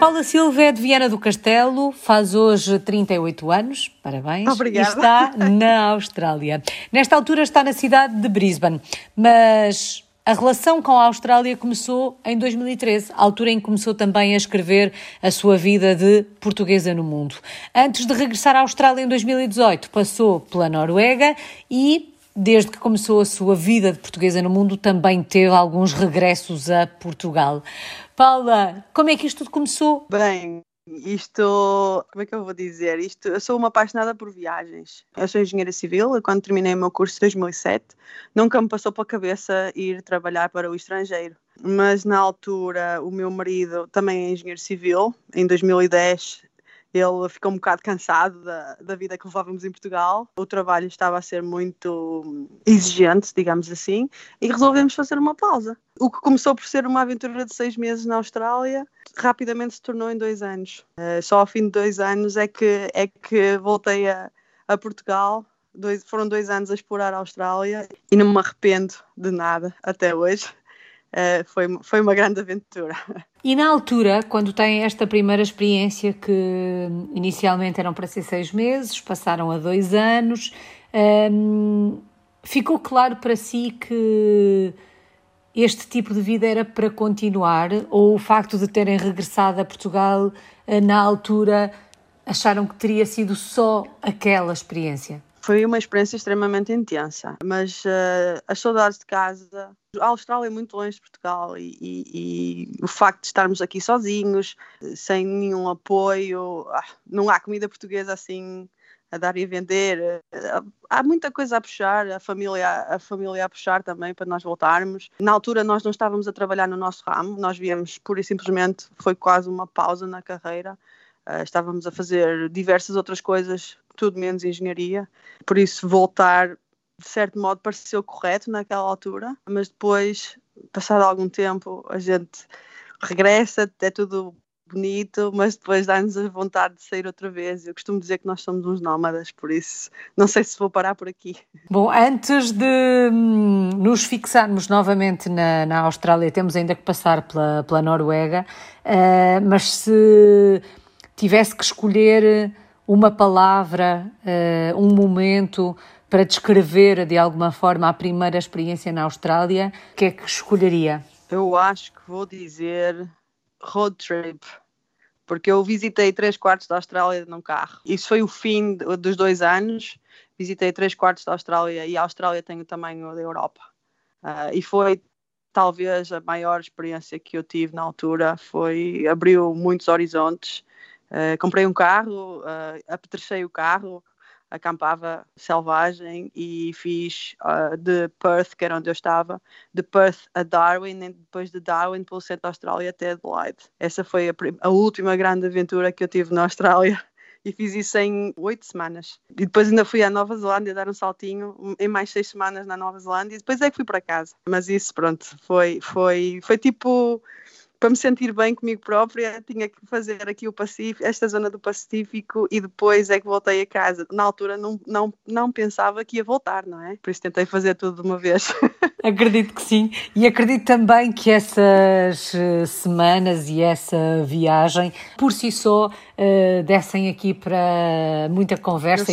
Paula Silva é de Viana do Castelo, faz hoje 38 anos, parabéns. Obrigada. E está na Austrália. Nesta altura está na cidade de Brisbane, mas a relação com a Austrália começou em 2013, a altura em que começou também a escrever a sua vida de portuguesa no mundo. Antes de regressar à Austrália em 2018, passou pela Noruega e, desde que começou a sua vida de portuguesa no mundo, também teve alguns regressos a Portugal. Paula, como é que isto tudo começou? Bem, como é que eu vou dizer? Eu sou uma apaixonada por viagens. Eu sou engenheira civil e quando terminei o meu curso em 2007, nunca me passou pela cabeça ir trabalhar para o estrangeiro. Mas na altura, o meu marido também é engenheiro civil, em 2010. Ele ficou um bocado cansado da vida que levávamos em Portugal. O trabalho estava a ser muito exigente, digamos assim, e resolvemos fazer uma pausa. O que começou por ser uma aventura de 6 meses na Austrália, rapidamente se tornou em 2 anos. Só ao fim de 2 anos é que voltei a Portugal. Foram 2 anos a explorar a Austrália e não me arrependo de nada até hoje. Foi uma grande aventura. E na altura, quando tem esta primeira experiência, que inicialmente eram para ser 6 meses, passaram a 2 anos, ficou claro para si que este tipo de vida era para continuar, ou o facto de terem regressado a Portugal, na altura, acharam que teria sido só aquela experiência? Foi uma experiência extremamente intensa, mas as saudades de casa. A Austrália é muito longe de Portugal e o facto de estarmos aqui sozinhos, sem nenhum apoio, não há comida portuguesa assim a dar e a vender. Há muita coisa a puxar, a família a puxar também para nós voltarmos. Na altura nós não estávamos a trabalhar no nosso ramo, nós viemos pura e simplesmente, foi quase uma pausa na carreira. Estávamos a fazer diversas outras coisas, tudo menos engenharia, por isso voltar de certo modo pareceu correto naquela altura, mas depois, passado algum tempo, a gente regressa, é tudo bonito, mas depois dá-nos a vontade de sair outra vez. Eu costumo dizer que nós somos uns nómadas, por isso não sei se vou parar por aqui. Bom, antes de nos fixarmos novamente na Austrália, temos ainda que passar pela Noruega, mas se tivesse que escolher uma palavra, um momento para descrever de alguma forma a primeira experiência na Austrália, o que é que escolheria? Eu acho que vou dizer road trip, porque eu visitei 3/4 da Austrália num carro. Isso foi o fim dos 2 anos, visitei 3/4 da Austrália e a Austrália tem o tamanho da Europa. E foi talvez a maior experiência que eu tive na altura, abriu muitos horizontes. Comprei um carro, apetrechei o carro, acampava selvagem e fiz de Perth, que era onde eu estava, de Perth a Darwin, e depois de Darwin pelo centro da Austrália até Adelaide. Essa foi a última grande aventura que eu tive na Austrália e fiz isso em 8 semanas. E depois ainda fui à Nova Zelândia dar um saltinho em mais 6 semanas na Nova Zelândia e depois é que fui para casa. Mas isso, pronto, foi tipo... Para me sentir bem comigo própria, tinha que fazer aqui esta zona do Pacífico e depois é que voltei a casa. Na altura não pensava que ia voltar, não é? Por isso tentei fazer tudo de uma vez. Acredito que sim. E acredito também que essas semanas e essa viagem, por si só, dessem aqui para muita conversa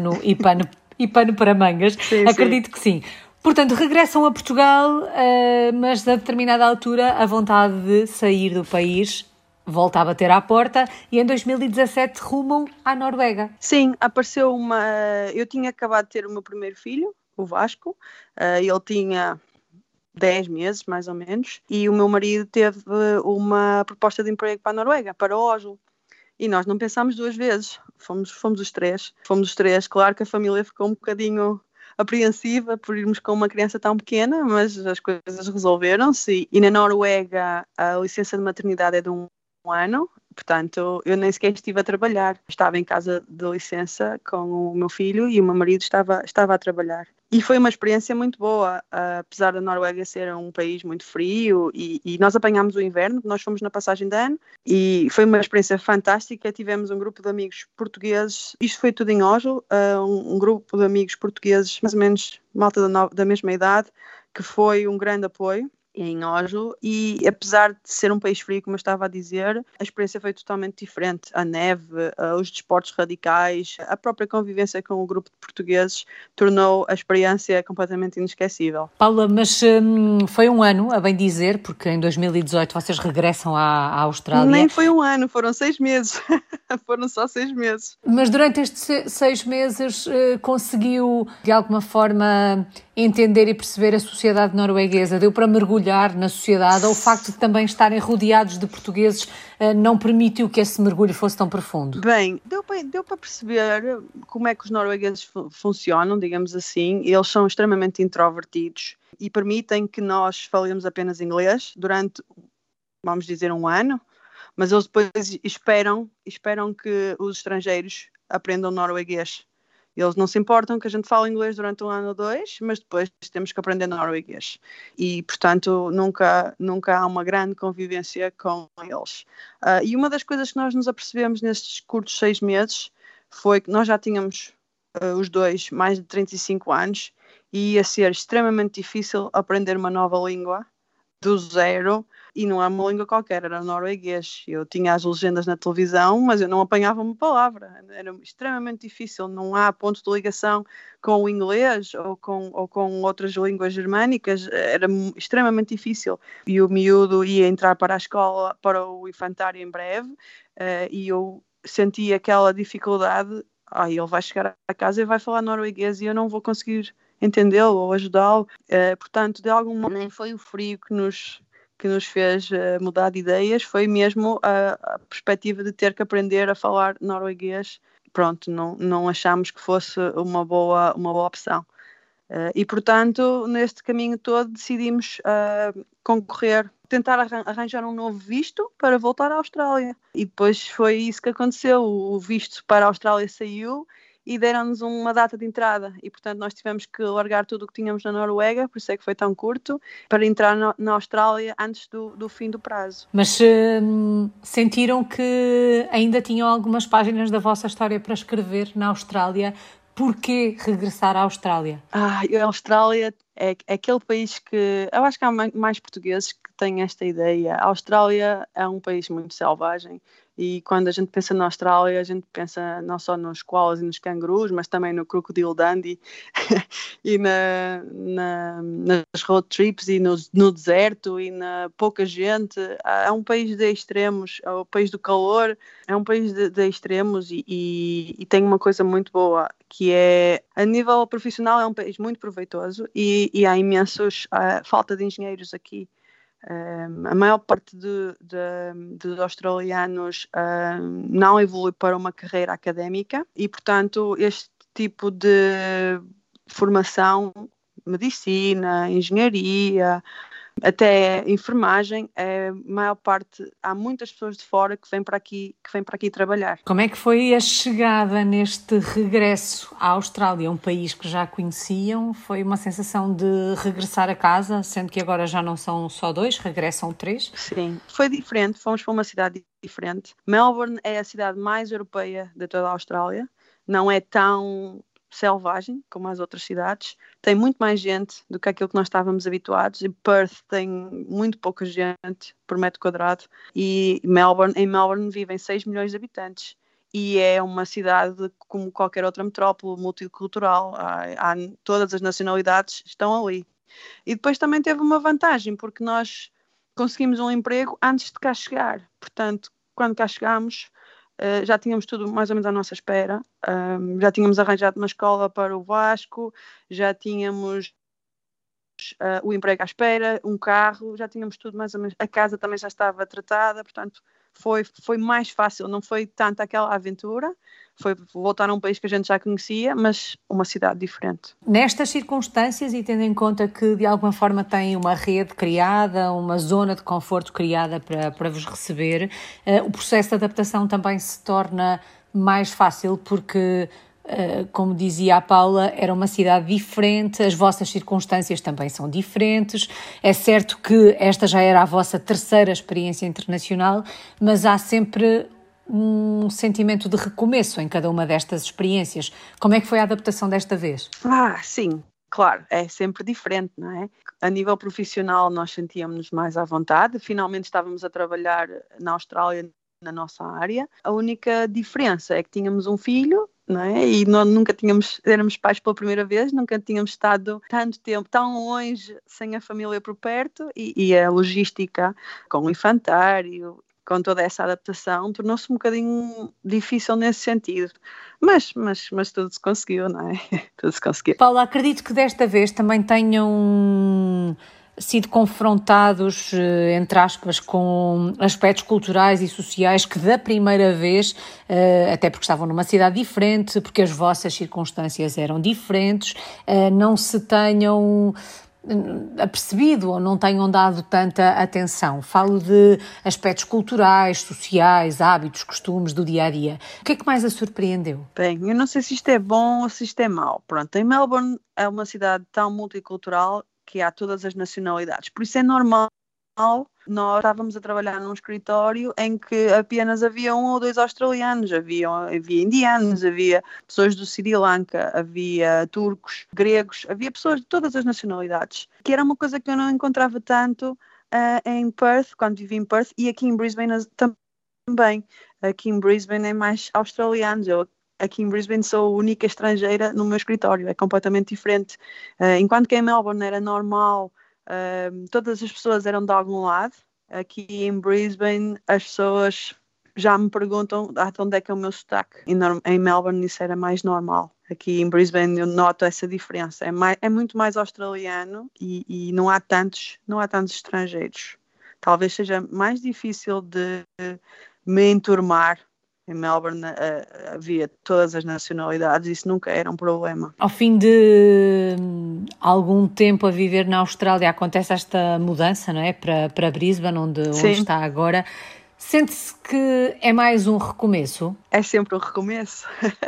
e pano para mangas. Sim, acredito que sim. Portanto, regressam a Portugal, mas a determinada altura a vontade de sair do país volta a bater à porta e em 2017 rumam à Noruega. Sim, apareceu eu tinha acabado de ter o meu primeiro filho, o Vasco, ele tinha 10 meses, mais ou menos, e o meu marido teve uma proposta de emprego para a Noruega, para Oslo. E nós não pensámos 2 vezes, fomos os três. Fomos os três, claro que a família ficou um bocadinho apreensiva por irmos com uma criança tão pequena, mas as coisas resolveram-se e na Noruega a licença de maternidade é de 1 ano, portanto eu nem sequer estive a trabalhar, estava em casa de licença com o meu filho e o meu marido estava a trabalhar. E foi uma experiência muito boa, apesar da Noruega ser um país muito frio e nós apanhámos o inverno, nós fomos na passagem de ano e foi uma experiência fantástica. Tivemos um grupo de amigos portugueses, isto foi tudo em Oslo, um grupo de amigos portugueses, mais ou menos malta da mesma idade, que foi um grande apoio. em Oslo, e apesar de ser um país frio, como eu estava a dizer, a experiência foi totalmente diferente. A neve, os desportos radicais, a própria convivência com o grupo de portugueses tornou a experiência completamente inesquecível. Paula, mas foi um ano, a bem dizer, porque em 2018 vocês regressam à Austrália. Nem foi um ano, foram 6 meses. Foram só 6 meses. Mas durante estes 6 meses conseguiu, de alguma forma, entender e perceber a sociedade norueguesa? Deu para mergulhar na sociedade? Ou o facto de também estarem rodeados de portugueses não permitiu que esse mergulho fosse tão profundo? Bem, deu para perceber como é que os noruegueses funcionam, digamos assim. Eles são extremamente introvertidos e permitem que nós falemos apenas inglês durante, vamos dizer, um ano. Mas eles depois esperam que os estrangeiros aprendam norueguês. Eles não se importam que a gente fale inglês durante um ano ou 2, mas depois temos que aprender norueguês. E, portanto, nunca há uma grande convivência com eles. E uma das coisas que nós nos apercebemos nestes curtos 6 meses foi que nós já tínhamos, os dois, mais de 35 anos e ia ser extremamente difícil aprender uma nova língua do zero. E não é uma língua qualquer, era norueguês. Eu tinha as legendas na televisão, mas eu não apanhava uma palavra. Era extremamente difícil. Não há ponto de ligação com o inglês ou com outras línguas germânicas. Era extremamente difícil. E o miúdo ia entrar para a escola, para o infantário em breve, e eu senti aquela dificuldade. Ele vai chegar a casa e vai falar norueguês e eu não vou conseguir entendê-lo ou ajudá-lo. Portanto, de algum modo, nem foi o frio que nos fez mudar de ideias, foi mesmo a perspectiva de ter que aprender a falar norueguês. Pronto, não achámos que fosse uma boa opção. E, portanto, neste caminho todo decidimos concorrer, tentar arranjar um novo visto para voltar à Austrália. E depois foi isso que aconteceu. O visto para a Austrália saiu e deram-nos uma data de entrada e, portanto, nós tivemos que largar tudo o que tínhamos na Noruega, por isso é que foi tão curto, para entrar na Austrália antes do fim do prazo. Mas sentiram que ainda tinham algumas páginas da vossa história para escrever na Austrália? Porquê regressar à Austrália? A Austrália é aquele país que... Eu acho que há mais portugueses que têm esta ideia. A Austrália é um país muito selvagem. E quando a gente pensa na Austrália, a gente pensa não só nos koalas e nos cangurus, mas também no crocodilo Dundee e nas road trips e no deserto e na pouca gente. É um país de extremos, é o país do calor, é um país de extremos e tem uma coisa muito boa, que é, a nível profissional, é um país muito proveitoso e há imensos falta de engenheiros aqui. A maior parte dos australianos não evolui para uma carreira académica e, portanto, este tipo de formação, medicina, engenharia, até enfermagem, maior parte, há muitas pessoas de fora que vêm para aqui trabalhar. Como é que foi a chegada neste regresso à Austrália, um país que já conheciam? Foi uma sensação de regressar a casa, sendo que agora já não são só 2, regressam 3? Sim, foi diferente, fomos para uma cidade diferente. Melbourne é a cidade mais europeia de toda a Austrália, não é tão selvagem como as outras cidades, tem muito mais gente do que aquilo que nós estávamos habituados, e Perth tem muito pouca gente por metro quadrado e em Melbourne vivem 6 milhões de habitantes e é uma cidade como qualquer outra metrópole, multicultural, todas as nacionalidades estão ali. E depois também teve uma vantagem, porque nós conseguimos um emprego antes de cá chegar, portanto, quando cá chegámos, já tínhamos tudo mais ou menos à nossa espera, já tínhamos arranjado uma escola para o Vasco, já tínhamos o emprego à espera, um carro, já tínhamos tudo mais ou menos, a casa também já estava tratada, portanto foi mais fácil, não foi tanto aquela aventura, foi voltar a um país que a gente já conhecia, mas uma cidade diferente. Nestas circunstâncias, e tendo em conta que de alguma forma tem uma rede criada, uma zona de conforto criada para vos receber, o processo de adaptação também se torna mais fácil porque, como dizia a Paula, era uma cidade diferente, as vossas circunstâncias também são diferentes. É certo que esta já era a vossa terceira experiência internacional, mas há sempre um sentimento de recomeço em cada uma destas experiências. Como é que foi a adaptação desta vez? Sim, claro, é sempre diferente, não é? A nível profissional nós sentíamos-nos mais à vontade, finalmente estávamos a trabalhar na Austrália na nossa área. A única diferença é que tínhamos um filho, não é? E nós nunca éramos pais pela primeira vez, nunca tínhamos estado tanto tempo tão longe sem a família por perto e a logística com o infantário, com toda essa adaptação, tornou-se um bocadinho difícil nesse sentido. Mas tudo se conseguiu, não é? Tudo se conseguiu. Paula, acredito que desta vez também tenham sido confrontados, entre aspas, com aspectos culturais e sociais que da primeira vez, até porque estavam numa cidade diferente, porque as vossas circunstâncias eram diferentes, não se tenham apercebido ou não tenham dado tanta atenção. Falo de aspectos culturais, sociais, hábitos, costumes do dia-a-dia. O que é que mais a surpreendeu? Bem, eu não sei se isto é bom ou se isto é mau. Pronto, em Melbourne é uma cidade tão multicultural que há todas as nacionalidades. Por isso é normal. Nós estávamos a trabalhar num escritório em que apenas havia 1 ou 2 australianos, havia indianos, havia pessoas do Sri Lanka, havia turcos, gregos, havia pessoas de todas as nacionalidades, que era uma coisa que eu não encontrava tanto em Perth, quando vivi em Perth, e aqui em Brisbane também. Aqui em Brisbane é mais australianos. Aqui em Brisbane sou a única estrangeira no meu escritório, é completamente diferente. Enquanto que em Melbourne era normal, todas as pessoas eram de algum lado, aqui em Brisbane as pessoas já me perguntam de onde é que é o meu sotaque. Em Melbourne isso era mais normal. Aqui em Brisbane eu noto essa diferença. É muito mais australiano e não há tantos estrangeiros. Talvez seja mais difícil de me enturmar. Em Melbourne havia todas as nacionalidades, isso nunca era um problema. Ao fim de algum tempo a viver na Austrália, acontece esta mudança, não é? Para Brisbane, onde está agora. Sente-se que é mais um recomeço? É sempre um recomeço.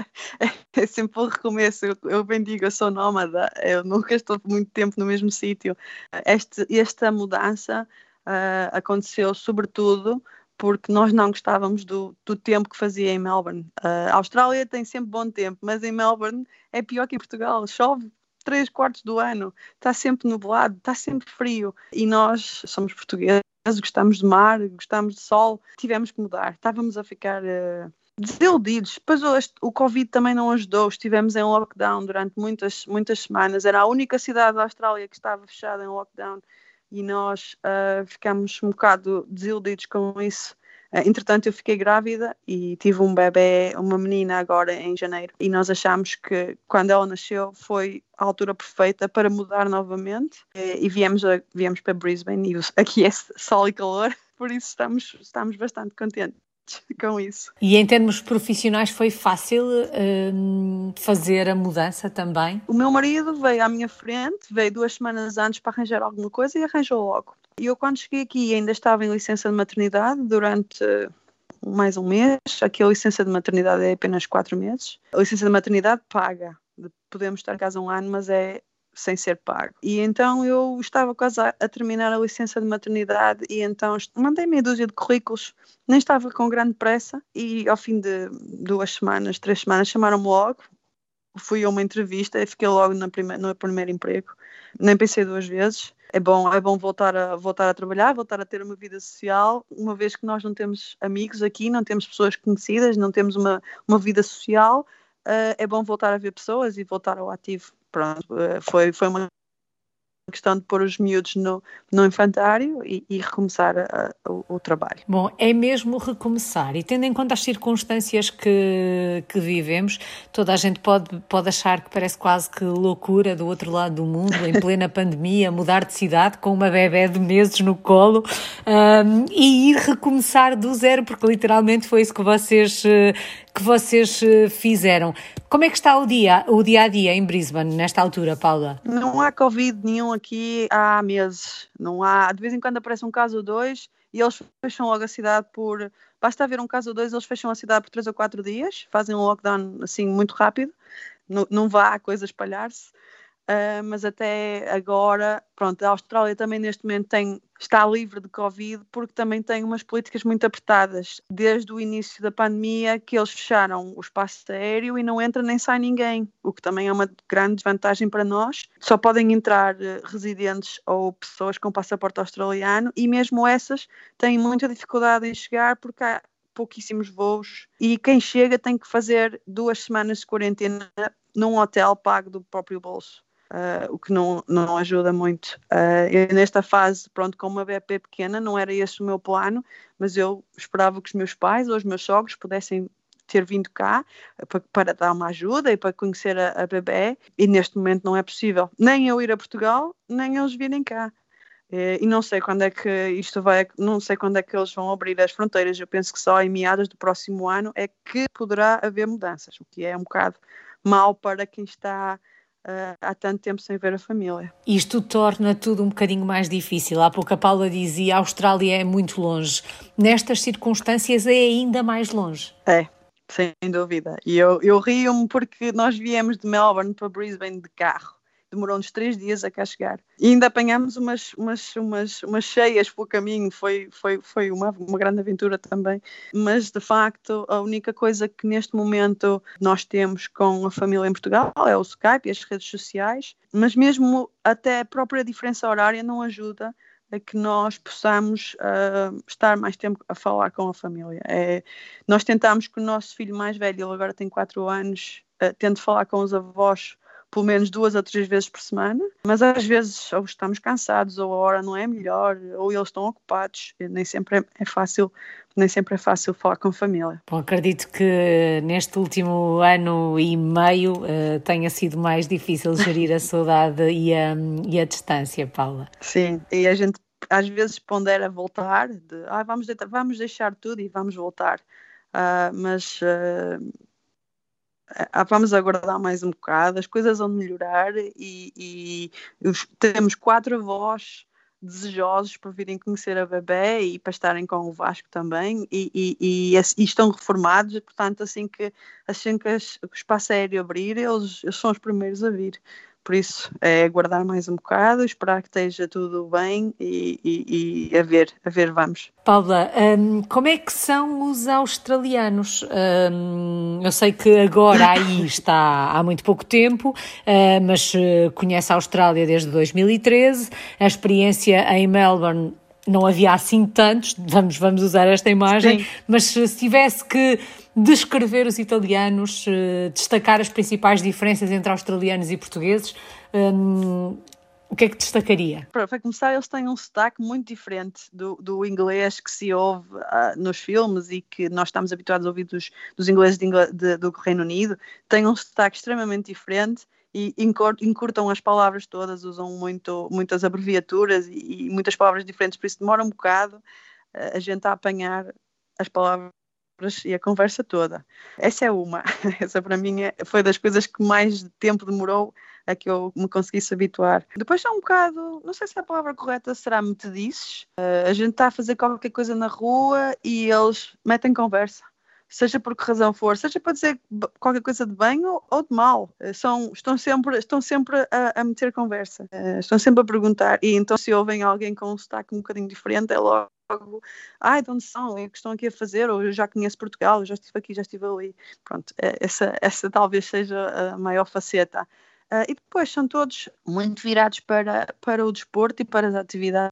É sempre um recomeço. Eu bem digo, eu sou nómada, eu nunca estou muito tempo no mesmo sítio. Esta mudança aconteceu sobretudo porque nós não gostávamos do tempo que fazia em Melbourne. A Austrália tem sempre bom tempo, mas em Melbourne é pior que em Portugal. Chove 3/4 do ano, está sempre nublado, está sempre frio. E nós somos portugueses, gostamos de mar, gostamos de sol, tivemos que mudar. Estávamos a ficar desiludidos. Depois o Covid também não ajudou, estivemos em lockdown durante muitas semanas. Era a única cidade da Austrália que estava fechada em lockdown. E nós ficámos um bocado desiludidos com isso. Entretanto, eu fiquei grávida e tive um bebê, uma menina agora em janeiro. E nós achámos que quando ela nasceu foi a altura perfeita para mudar novamente. E viemos para Brisbane e aqui é sol e calor, por isso estamos bastante contentes com isso. E em termos profissionais foi fácil fazer a mudança também? O meu marido veio à minha frente, veio 2 semanas antes para arranjar alguma coisa e arranjou logo. E eu quando cheguei aqui ainda estava em licença de maternidade durante mais um mês. Aqui a licença de maternidade é apenas 4 meses. A licença de maternidade paga. Podemos estar em casa 1 ano, mas é sem ser pago. E então eu estava quase a terminar a licença de maternidade e então mandei meia dúzia de currículos, nem estava com grande pressa e ao fim de 2 semanas, 3 semanas, chamaram-me logo. Fui a uma entrevista e fiquei logo no primeiro emprego. Nem pensei 2 vezes. É bom voltar a trabalhar, voltar a ter uma vida social, uma vez que nós não temos amigos aqui, não temos pessoas conhecidas, não temos uma vida social. É bom voltar a ver pessoas e voltar ao ativo. Pronto, foi uma questão de pôr os miúdos no infantário e recomeçar o trabalho. Bom, é mesmo recomeçar e tendo em conta as circunstâncias que vivemos, toda a gente pode achar que parece quase que loucura do outro lado do mundo, em plena pandemia, mudar de cidade com uma bebé de meses no colo e ir recomeçar do zero, porque literalmente foi isso que vocês fizeram. Como é que está o dia a dia em Brisbane nesta altura, Paula? Não há Covid nenhum aqui há meses. Não há. De vez em quando aparece um caso ou 2 e eles fecham logo a cidade basta haver um caso ou 2, eles fecham a cidade por 3 ou 4 dias, fazem um lockdown assim muito rápido, não vá a coisa espalhar-se. mas até agora, pronto, a Austrália também neste momento está livre de Covid porque também tem umas políticas muito apertadas. Desde o início da pandemia que eles fecharam o espaço aéreo e não entra nem sai ninguém, o que também é uma grande desvantagem para nós. Só podem entrar residentes ou pessoas com passaporte australiano e mesmo essas têm muita dificuldade em chegar porque há pouquíssimos voos e quem chega tem que fazer 2 semanas de quarentena num hotel pago do próprio bolso. O que não ajuda muito. Eu nesta fase, pronto, com uma bebê pequena, não era esse o meu plano, mas eu esperava que os meus pais ou os meus sogros pudessem ter vindo cá para dar uma ajuda e para conhecer a bebê, e neste momento não é possível. Nem eu ir a Portugal, nem eles virem cá. E não sei quando é que não sei quando é que eles vão abrir as fronteiras. Eu penso que só em meados do próximo ano é que poderá haver mudanças, o que é um bocado mau para quem está há tanto tempo sem ver a família. Isto torna tudo um bocadinho mais difícil. Há pouco a Paula dizia, a Austrália é muito longe. Nestas circunstâncias é ainda mais longe. É, sem dúvida. E eu rio-me porque nós viemos de Melbourne para Brisbane de carro. Demorou-nos 3 dias a cá chegar. E ainda apanhámos umas cheias pelo caminho. Foi uma grande aventura também. Mas, de facto, a única coisa que neste momento nós temos com a família em Portugal é o Skype e as redes sociais. Mas mesmo até a própria diferença horária não ajuda a que nós possamos estar mais tempo a falar com a família. Nós tentámos que o nosso filho mais velho, ele agora tem 4 anos, tente falar com os avós pelo menos 2 ou 3 vezes por semana, mas às vezes ou estamos cansados, ou a hora não é melhor, ou eles estão ocupados, nem sempre é fácil falar com a família. Bom, acredito que neste último ano e meio tenha sido mais difícil gerir a saudade e a distância, Paula. Sim, e a gente às vezes pondera voltar, vamos deixar tudo e vamos voltar, mas vamos aguardar mais um bocado, as coisas vão melhorar e temos 4 avós desejosos por virem conhecer a bebê e para estarem com o Vasco também e estão reformados, portanto assim que o espaço aéreo abrir, eles são os primeiros a vir. Por isso, é aguardar mais um bocado, esperar que esteja tudo bem e a ver, vamos. Paula, como é que são os australianos? Eu sei que agora aí está há muito pouco tempo, mas conhece a Austrália desde 2013. A experiência em Melbourne não havia assim tantos, vamos usar esta imagem, sim. Mas se tivesse que descrever os italianos, destacar as principais diferenças entre australianos e portugueses, o que é que destacaria? Para começar, eles têm um sotaque muito diferente do inglês que se ouve nos filmes e que nós estamos habituados a ouvir dos ingleses do Reino Unido. Têm um sotaque extremamente diferente e encurtam as palavras todas, usam muitas abreviaturas e muitas palavras diferentes, por isso demora um bocado a gente a apanhar as palavras e a conversa toda. Essa é uma. Essa para mim foi das coisas que mais tempo demorou a que eu me conseguisse habituar. Depois é um bocado, não sei se a palavra correta será metedices. A gente está a fazer qualquer coisa na rua e eles metem conversa. Seja por que razão for, seja para dizer qualquer coisa de bem ou de mal. Estão sempre a meter conversa. Estão sempre a perguntar. E então se ouvem alguém com um sotaque um bocadinho diferente, é logo de onde são? O que estão aqui a fazer? Ou eu já conheço Portugal, eu já estive aqui, já estive ali. Pronto, essa talvez seja a maior faceta. E depois são todos muito virados para o desporto e para as atividades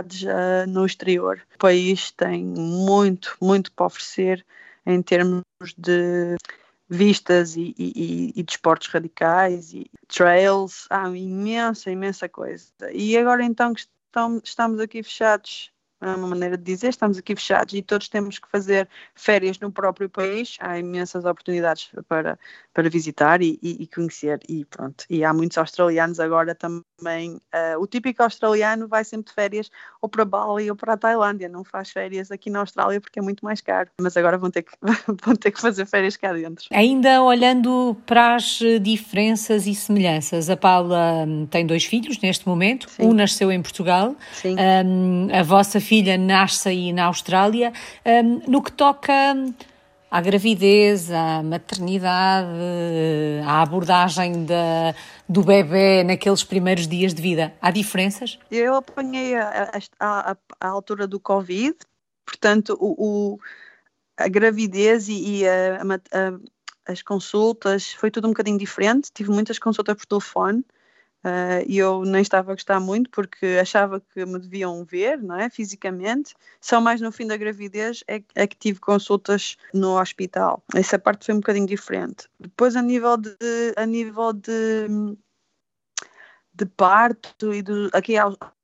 no exterior. O país tem muito, muito para oferecer em termos de vistas e desportos radicais e trails. Há imensa coisa. E agora então que estamos aqui fechados, é uma maneira de dizer, estamos aqui fechados e todos temos que fazer férias no próprio país, há imensas oportunidades para visitar e conhecer e pronto. E há muitos australianos agora também, o típico australiano vai sempre de férias ou para Bali ou para a Tailândia, não faz férias aqui na Austrália porque é muito mais caro, mas agora vão ter que fazer férias cá dentro. Ainda olhando para as diferenças e semelhanças, a Paula tem 2 filhos neste momento. Sim. Um nasceu em Portugal. Sim. A vossa filha nasce aí na Austrália. No que toca à gravidez, à maternidade, à abordagem do bebê naqueles primeiros dias de vida? Há diferenças? Eu apanhei a altura do Covid, portanto, a gravidez as consultas foi tudo um bocadinho diferente. Tive muitas consultas por telefone. E eu nem estava a gostar muito porque achava que me deviam ver, não é? Fisicamente. Só mais no fim da gravidez é que tive consultas no hospital. Essa parte foi um bocadinho diferente. Depois, de parto e aqui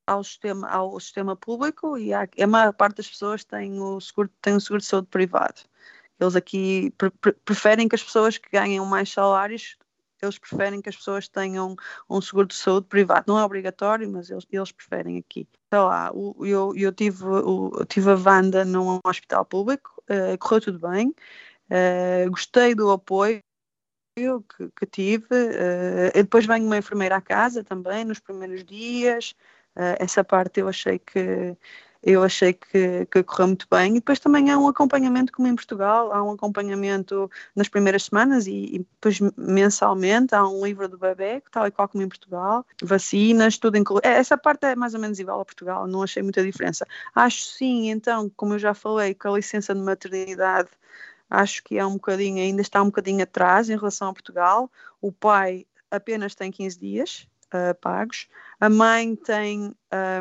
ao sistema público, e a maior parte das pessoas tem o seguro de saúde privado. Eles aqui preferem que as pessoas que ganham mais salários, eles preferem que as pessoas tenham um seguro de saúde privado. Não é obrigatório, mas eles preferem aqui. Sei lá, eu tive a Wanda num hospital público, correu tudo bem, gostei do apoio que tive. E depois vem uma enfermeira à casa também, nos primeiros dias. Essa parte eu achei que correu muito bem. E depois também há um acompanhamento, como em Portugal, há um acompanhamento nas primeiras semanas e depois mensalmente há um livro do bebê, tal e qual como em Portugal, vacinas, tudo incluído. Essa parte é mais ou menos igual a Portugal, não achei muita diferença. Acho sim, então, como eu já falei, que a licença de maternidade acho que ainda está um bocadinho atrás em relação a Portugal. O pai apenas tem 15 dias pagos, a mãe tem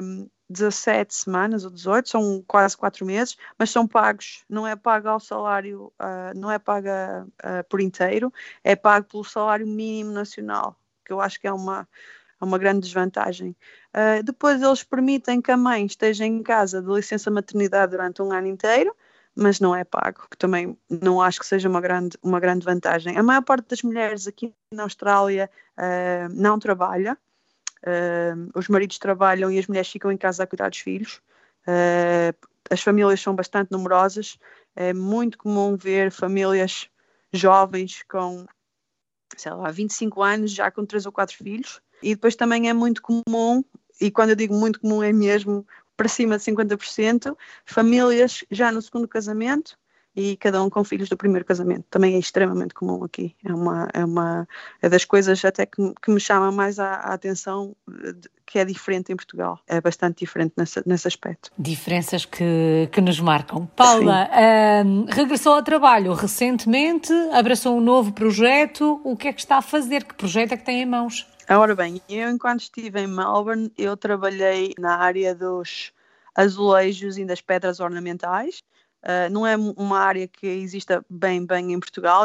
17 semanas ou 18, são quase 4 meses, mas são pagos, não é pago ao salário, não é paga por inteiro, é pago pelo salário mínimo nacional, que eu acho que é uma grande desvantagem. Depois eles permitem que a mãe esteja em casa de licença maternidade durante um ano inteiro, mas não é pago, que também não acho que seja uma grande vantagem. A maior parte das mulheres aqui na Austrália não trabalha, os maridos trabalham e as mulheres ficam em casa a cuidar dos filhos. As famílias são bastante numerosas, é muito comum ver famílias jovens com, sei lá, 25 anos, já com 3 ou 4 filhos, e depois também é muito comum, e quando eu digo muito comum é mesmo para cima de 50%, famílias já no segundo casamento e cada um com filhos do primeiro casamento. Também é extremamente comum aqui. É das coisas até que me chama mais a atenção, que é diferente em Portugal. É bastante diferente nesse aspecto. Diferenças que nos marcam. Paula, regressou ao trabalho recentemente, abraçou um novo projeto. O que é que está a fazer? Que projeto é que tem em mãos? Ora bem, eu enquanto estive em Melbourne, eu trabalhei na área dos azulejos e das pedras ornamentais. Não é uma área que exista bem em Portugal.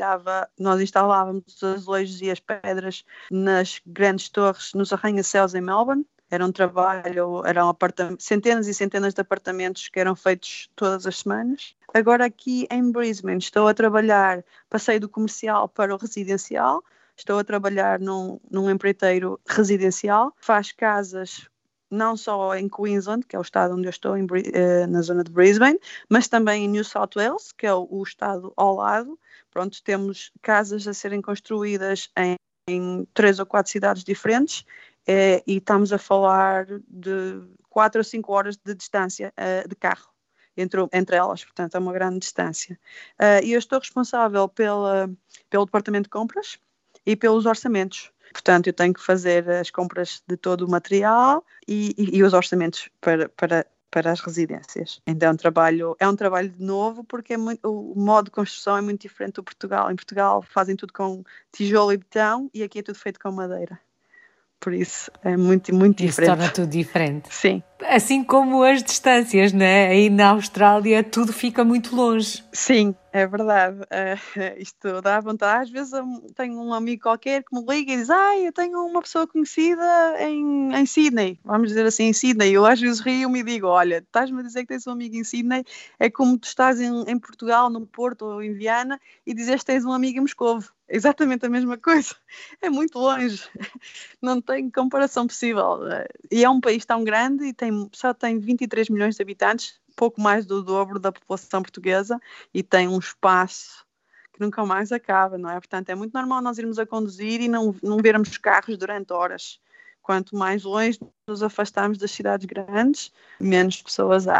Nós instalávamos os azulejos e as pedras nas grandes torres, nos arranha-céus em Melbourne. Era um trabalho, eram centenas e centenas de apartamentos que eram feitos todas as semanas. Agora aqui em Brisbane estou a trabalhar, passei do comercial para o residencial. Estou a trabalhar num empreiteiro residencial, faz casas não só em Queensland, que é o estado onde eu estou, na zona de Brisbane, mas também em New South Wales, que é o estado ao lado. Pronto, temos casas a serem construídas em 3 ou 4 cidades diferentes, e estamos a falar de 4 ou 5 horas de distância de carro entre elas, portanto é uma grande distância. E eu estou responsável pelo departamento de compras e pelos orçamentos. Portanto, eu tenho que fazer as compras de todo o material e os orçamentos para as residências. Então é um trabalho novo porque o modo de construção é muito diferente do Portugal. Em Portugal fazem tudo com tijolo e betão e aqui é tudo feito com madeira. Por isso é muito, muito diferente. Isso torna tudo diferente. Sim. Assim como as distâncias, né? Aí na Austrália tudo fica muito longe. Sim, é verdade. Isto dá vontade. Às vezes tenho um amigo qualquer que me liga e diz: eu tenho uma pessoa conhecida em Sydney. Vamos dizer assim, em Sydney. Eu às vezes rio-me e digo: olha, estás-me a dizer que tens um amigo em Sydney, é como tu estás em Portugal, no Porto ou em Viana e dizes que tens um amigo em Moscovo. Exatamente a mesma coisa. É muito longe. Não tem comparação possível. E é um país tão grande e só tem 23 milhões de habitantes, pouco mais do dobro da população portuguesa, e tem um espaço que nunca mais acaba, não é? Portanto, é muito normal nós irmos a conduzir e não vermos carros durante horas. Quanto mais longe nos afastamos das cidades grandes, menos pessoas há.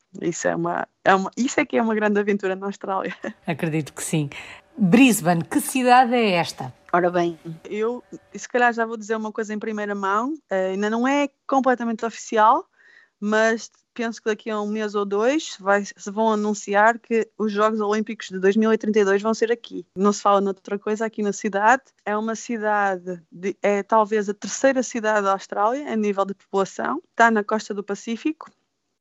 Isso é que é uma grande aventura na Austrália. Acredito que sim. Brisbane, que cidade é esta? Ora bem, eu se calhar já vou dizer uma coisa em primeira mão, ainda não é completamente oficial, mas penso que daqui a um mês ou dois se vão anunciar que os Jogos Olímpicos de 2032 vão ser aqui. Não se fala noutra coisa aqui na cidade. É uma cidade, é talvez a terceira cidade da Austrália a nível de população. Está na costa do Pacífico.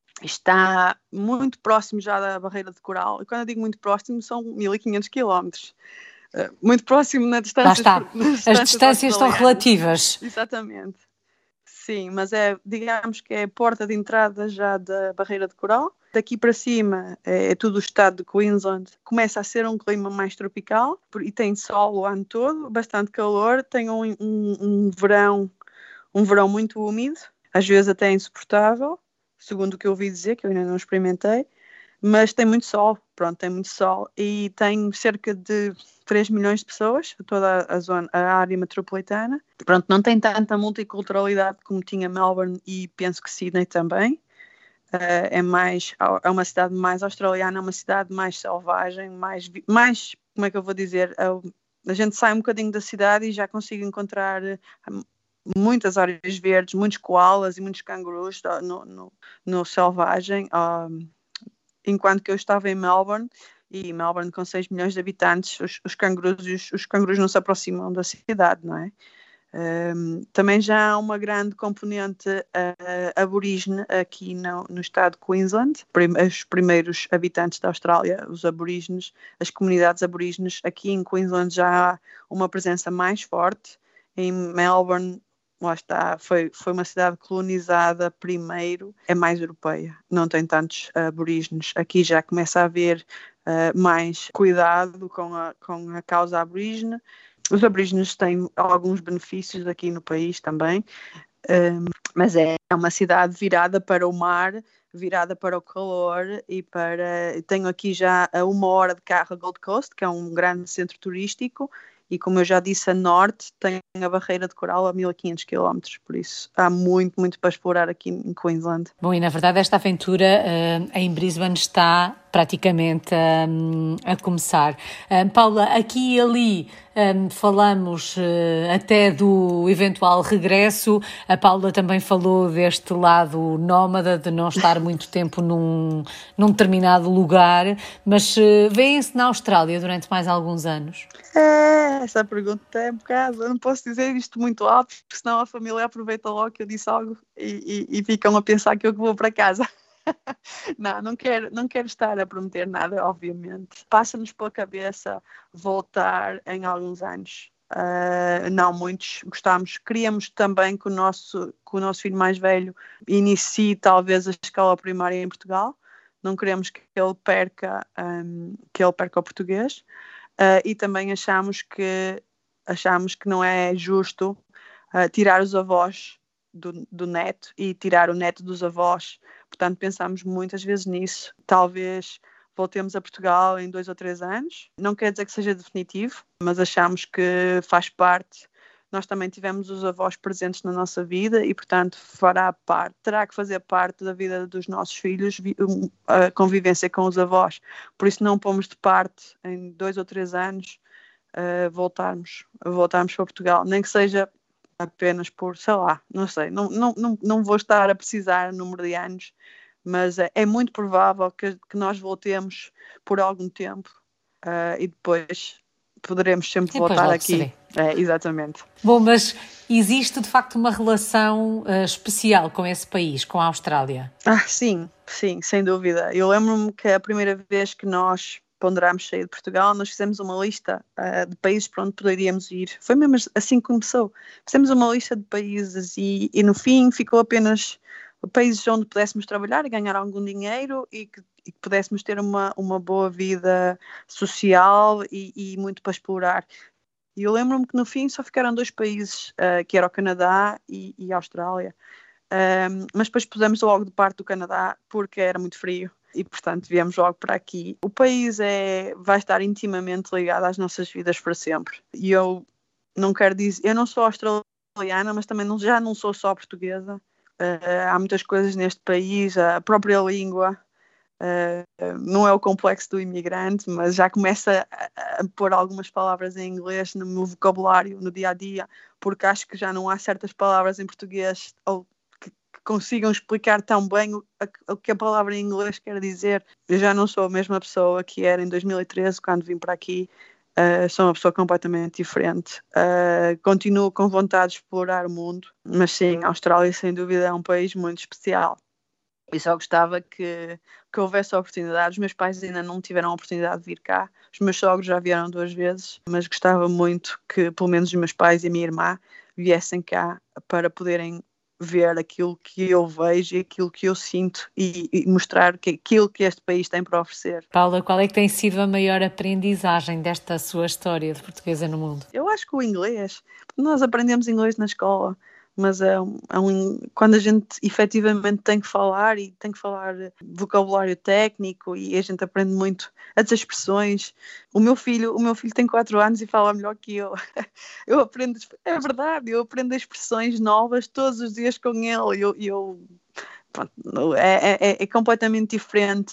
Está muito próximo já da barreira de coral. E quando eu digo muito próximo, são 1500 quilómetros. Muito próximo na distância. Lá está. As distâncias estão relativas. Exatamente. Sim, mas digamos que é a porta de entrada já da barreira de coral. Daqui para cima é tudo o estado de Queensland. Começa a ser um clima mais tropical e tem sol o ano todo, bastante calor. Tem um verão muito úmido, às vezes até insuportável, segundo o que eu ouvi dizer, que eu ainda não experimentei. Mas tem muito sol, tem muito sol e tem cerca de 3 milhões de pessoas, toda a área metropolitana. Não tem tanta multiculturalidade como tinha Melbourne e penso que Sydney também. É uma cidade mais australiana, é uma cidade mais selvagem, mais como é que eu vou dizer? A gente sai um bocadinho da cidade e já consigo encontrar muitas áreas verdes, muitos koalas e muitos cangurus no selvagem. Enquanto que eu estava em Melbourne, e Melbourne com 6 milhões de habitantes, os cangurus não se aproximam da cidade, não é? Também já há uma grande componente aborígene aqui no estado de Queensland. Os primeiros habitantes da Austrália, os aborígenes, as comunidades aborígenes, aqui em Queensland já há uma presença mais forte. Em Melbourne, lá está, foi uma cidade colonizada primeiro, é mais europeia, não tem tantos aborígenes. Aqui já começa a haver mais cuidado com a causa aborígene. Os aborígenes têm alguns benefícios aqui no país também, mas é uma cidade virada para o mar, virada para o calor tenho aqui já a 1 hora de carro a Gold Coast, que é um grande centro turístico, e como eu já disse, a norte tem a barreira de coral a 1500 quilómetros, por isso há muito, muito para explorar aqui em Queensland. Bom, e na verdade esta aventura em Brisbane está praticamente a começar. Paula, aqui e ali falamos até do eventual regresso. A Paula também falou deste lado nómada, de não estar muito tempo num determinado lugar, mas vêem-se na Austrália durante mais alguns anos? Essa pergunta é um bocado, eu não posso dizer isto muito alto, porque senão a família aproveita logo que eu disse algo e ficam a pensar que eu vou para casa. Não quero estar a prometer nada, obviamente. Passa-nos pela cabeça voltar em alguns anos. Não muitos, queríamos também que o nosso filho mais velho inicie talvez a escola primária em Portugal. Não queremos que ele perca o português. E também achamos que não é justo tirar os avós do neto e tirar o neto dos avós. Portanto, pensamos muitas vezes nisso. Talvez voltemos a Portugal em 2 ou 3 anos. Não quer dizer que seja definitivo, mas achamos que faz parte. Nós também tivemos os avós presentes na nossa vida e, portanto, terá que fazer parte da vida dos nossos filhos a convivência com os avós. Por isso não pomos de parte em 2 ou 3 anos voltarmos para Portugal, nem que seja apenas por, sei lá, não sei, não vou estar a precisar número de anos, mas é muito provável que nós voltemos por algum tempo e depois poderemos sempre voltar aqui. Exatamente. Bom, mas existe de facto uma relação especial com esse país, com a Austrália? Sim, sem dúvida. Eu lembro-me que a primeira vez que nós ponderámos sair de Portugal, nós fizemos uma lista de países para onde poderíamos ir. Foi mesmo assim que começou. Fizemos uma lista de países e no fim ficou apenas países onde pudéssemos trabalhar e ganhar algum dinheiro e que pudéssemos ter uma boa vida social e muito para explorar. E eu lembro-me que no fim só ficaram 2 países, que era o Canadá e a Austrália. Mas depois pusemos logo de parte do Canadá porque era muito frio e, portanto, viemos logo para aqui. O país vai estar intimamente ligado às nossas vidas para sempre. E eu não quero dizer... Eu não sou australiana, mas também já não sou só portuguesa. Há muitas coisas neste país, a própria língua Não é o complexo do imigrante, mas já começa a pôr algumas palavras em inglês no meu vocabulário no dia a dia, porque acho que já não há certas palavras em português ou que consigam explicar tão bem o que a palavra em inglês quer dizer. Eu já não sou a mesma pessoa que era em 2013, quando vim para aqui. Sou uma pessoa completamente diferente. Continuo com vontade de explorar o mundo, mas sim, a Austrália sem dúvida é um país muito especial. E só gostava que houvesse oportunidade. Os meus pais ainda não tiveram a oportunidade de vir cá. Os meus sogros já vieram 2 vezes, mas gostava muito que pelo menos os meus pais e a minha irmã viessem cá para poderem ver aquilo que eu vejo e aquilo que eu sinto e mostrar aquilo que este país tem para oferecer. Paula, qual é que tem sido a maior aprendizagem desta sua história de portuguesa no mundo? Eu acho que o inglês, nós aprendemos inglês na escola, mas quando a gente efetivamente tem que falar e tem que falar vocabulário técnico e a gente aprende muito as expressões. O meu filho tem 4 anos e fala melhor que eu. Eu aprendo, é verdade, eu aprendo expressões novas todos os dias com ele. Pronto, é completamente diferente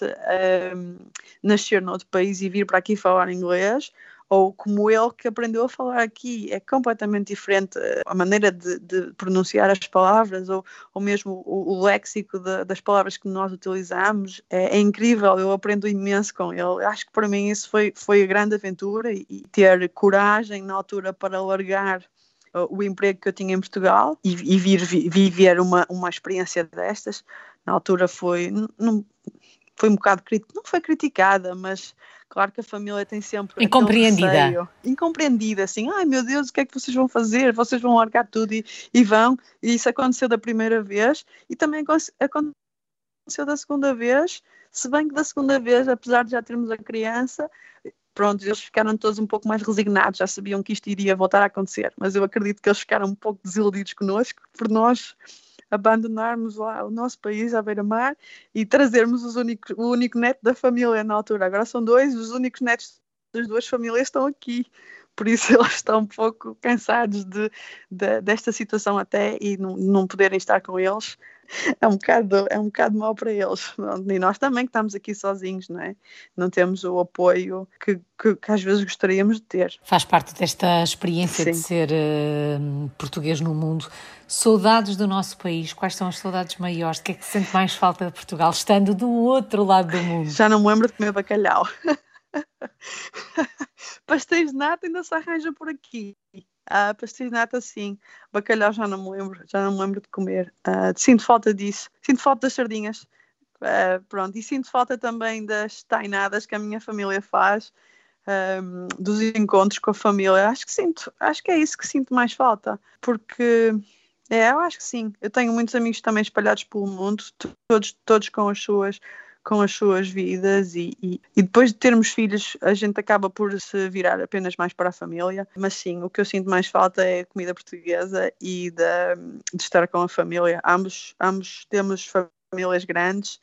nascer noutro país e vir para aqui falar inglês, ou como ele que aprendeu a falar aqui. É completamente diferente a maneira de pronunciar as palavras, ou mesmo o léxico das palavras que nós utilizamos. É incrível, eu aprendo imenso com ele. Acho que para mim isso foi a grande aventura, e ter coragem na altura para largar o emprego que eu tinha em Portugal e vir viver uma experiência destas. Na altura foi um bocado, não foi criticada, mas claro que a família tem sempre aquele receio, incompreendida, assim, ai meu Deus, o que é que vocês vão fazer? Vocês vão largar tudo e vão. E isso aconteceu da primeira vez e também aconteceu da segunda vez, se bem que da segunda vez, apesar de já termos a criança, pronto, eles ficaram todos um pouco mais resignados, já sabiam que isto iria voltar a acontecer, mas eu acredito que eles ficaram um pouco desiludidos connosco por nós abandonarmos lá o nosso país à beira-mar e trazermos o único neto da família na altura. Agora são 2, os únicos netos das 2 famílias estão aqui, por isso eles estão um pouco cansados desta situação até, e não poderem estar com eles. É um bocado mau para eles. E nós também, que estamos aqui sozinhos, não é? Não temos o apoio que às vezes gostaríamos de ter. Faz parte desta experiência Sim. de ser português no mundo. Saudades do nosso país, quais são as saudades maiores? O que é que sente mais falta de Portugal, estando do outro lado do mundo? Já não me lembro de comer bacalhau. Pastéis de nata ainda se arranja por aqui. Pastéis de nata sim. Bacalhau já não me lembro de comer. Sinto falta disso. Sinto falta das sardinhas. Pronto. E sinto falta também das tainadas que a minha família faz, dos encontros com a família. Acho que é isso que sinto mais falta. Porque eu acho que sim. Eu tenho muitos amigos também espalhados pelo mundo, todos com as suas vidas, e depois de termos filhos a gente acaba por se virar apenas mais para a família, mas sim, o que eu sinto mais falta é a comida portuguesa e de estar com a família. Ambos temos famílias grandes,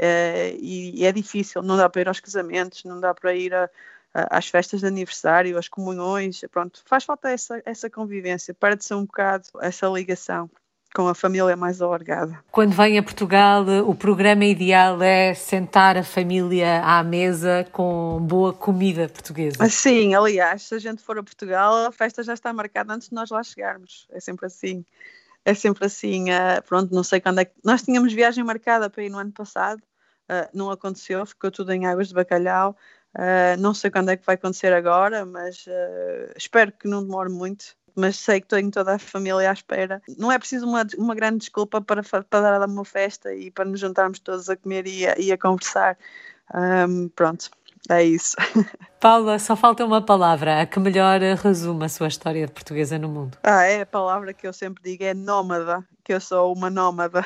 e é difícil, não dá para ir aos casamentos, não dá para ir às festas de aniversário, às comunhões, pronto, faz falta essa convivência, para de ser um bocado essa ligação com a família mais alargada. Quando vem a Portugal, o programa ideal é sentar a família à mesa com boa comida portuguesa. Sim, aliás, se a gente for a Portugal, a festa já está marcada antes de nós lá chegarmos. É sempre assim. Pronto, não sei quando é que... Nós tínhamos viagem marcada para ir no ano passado, não aconteceu, ficou tudo em águas de bacalhau. Não sei quando é que vai acontecer agora, mas espero que não demore muito. Mas sei que tenho toda a família à espera. Não é preciso uma grande desculpa para dar uma festa e para nos juntarmos todos a comer e a conversar. Pronto, é isso. Paula, só falta uma palavra, a que melhor resume a sua história de portuguesa no mundo. É a palavra que eu sempre digo, é nómada, que eu sou uma nómada.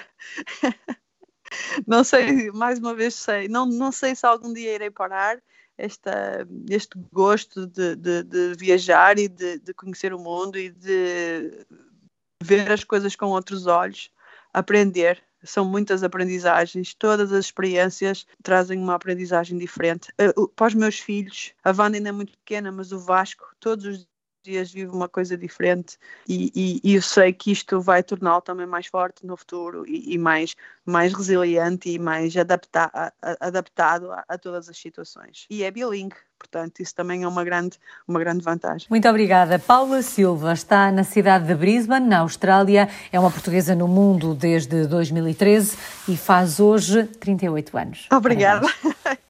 Não sei, mais uma vez não sei se algum dia irei parar este gosto de viajar e de conhecer o mundo e de ver as coisas com outros olhos, aprender. São muitas aprendizagens, todas as experiências trazem uma aprendizagem diferente. Para os meus filhos, a Wanda ainda é muito pequena, mas o Vasco, todos os dias vive uma coisa diferente e eu sei que isto vai torná-lo também mais forte no futuro e mais resiliente e mais adaptado a todas as situações. E é bilingue, portanto isso também é uma grande vantagem. Muito obrigada. Paula Silva está na cidade de Brisbane, na Austrália, é uma portuguesa no mundo desde 2013 e faz hoje 38 anos. Obrigada.